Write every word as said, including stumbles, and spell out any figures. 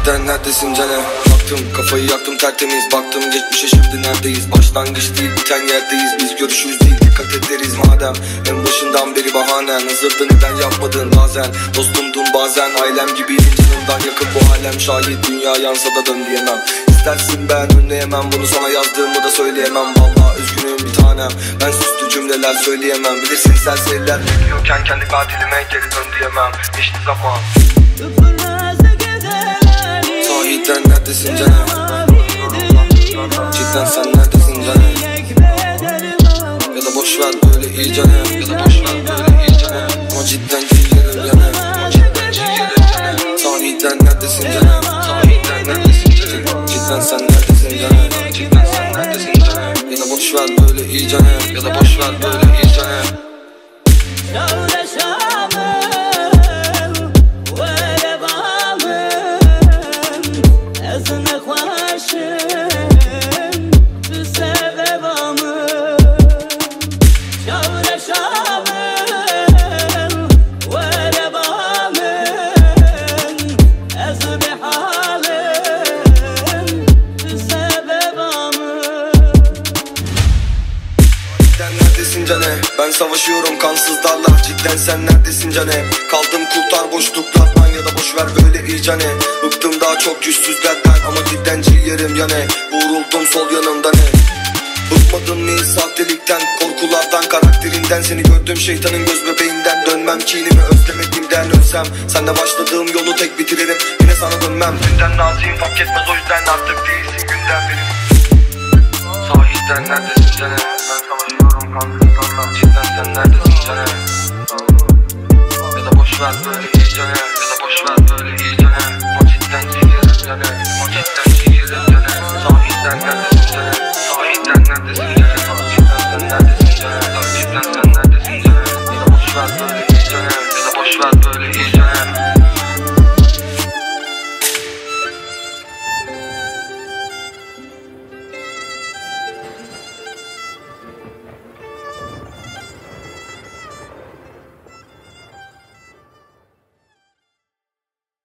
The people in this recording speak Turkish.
Cidden neredesin cane? Baktım kafayı yaktım tertemiz, baktım geçmişe şimdi neredeyiz? Başlangıç değil biten yerdeyiz, biz görüşürüz değil dikkat ederiz madem. En başından beri bahanen hazırdı, neden yapmadın bazen? Dostumdun bazen ailem gibiydin, canımdan yakın bu alem. Şahit dünya yansa da dön diyemem. İstersin ben önleyemem bunu, sana yazdığımı da söyleyemem. Vallahi üzgünüm bir tanem, ben süslü cümleler söyleyemem. Bilirsin serseriler bekliyorken kendi katilime geri dön diyemem. Geçti zaman. Sahiden neredesin canım? Cidden sen neredesin canım? Ya da boşver böyle iyi canım. Ya da boşver böyle iyi canım. Ama cidden ciğerim yanım. Ama cidden ciğerim yanım. Sahiden neredesin canım? Sahiden neredesin canım? Cidden sen neredesin canım? Cidden sen neredesin canım? Ya da boşver böyle iyi canım. Ya da boşver böyle iyi canım. Neredesin cane? Ben savaşıyorum kansızlarla. Cidden sen neredesin cane? Kaldım kurtar boşluklardan ya da boşver böyle iyi cane. Bıktım daha çok güçsüzlerden ama cidden ciğerim yane. Vuruldum sol yanımda ne? Bıkmadın mı sahtelikten, korkulardan, karakterinden? Seni gördüm şeytanın göz bebeğinden. Dönmem kinimi özlemediğimden, ölsem senle başladığım yolu tek bitiririm. Yine sana dönmem. Dünden naziyim fark etmez o yüzden artık değilsin günden benim. Sahiden neredesin cane? Ben savaşıyorum kansızlarla. Cidden sen neredesin cane? Ya da boşver böyle iyi cane.